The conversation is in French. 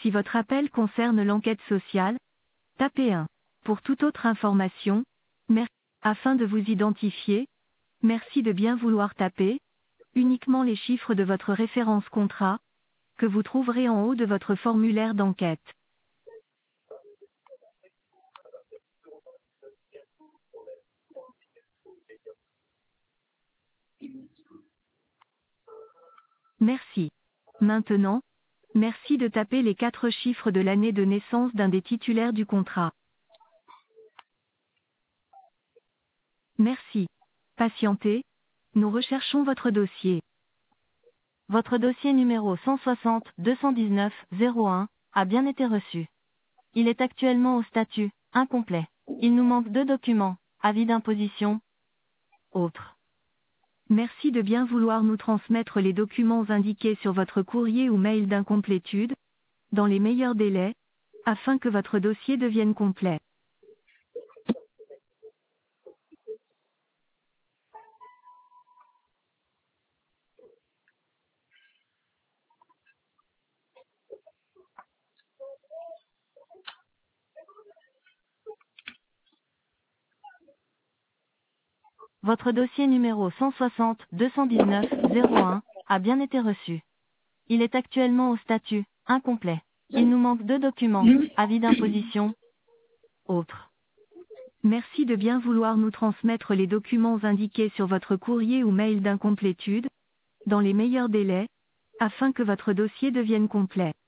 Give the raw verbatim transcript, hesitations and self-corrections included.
Si votre appel concerne l'enquête sociale, tapez un. Pour toute autre information, merci. Afin de vous identifier, merci de bien vouloir taper uniquement les chiffres de votre référence contrat, que vous trouverez en haut de votre formulaire d'enquête. Merci. Maintenant, merci de taper les quatre chiffres de l'année de naissance d'un des titulaires du contrat. Merci. Patientez, nous recherchons votre dossier. Votre dossier numéro cent soixante deux cent dix-neuf zéro un a bien été reçu. Il est actuellement au statut incomplet. Il nous manque deux documents, avis d'imposition, autres. Merci de bien vouloir nous transmettre les documents indiqués sur votre courrier ou mail d'incomplétude, dans les meilleurs délais, afin que votre dossier devienne complet. Votre dossier numéro cent soixante deux cent dix-neuf zéro un a bien été reçu. Il est actuellement au statut incomplet. Il nous manque deux documents, avis d'imposition, autres. Merci de bien vouloir nous transmettre les documents indiqués sur votre courrier ou mail d'incomplétude, dans les meilleurs délais, afin que votre dossier devienne complet.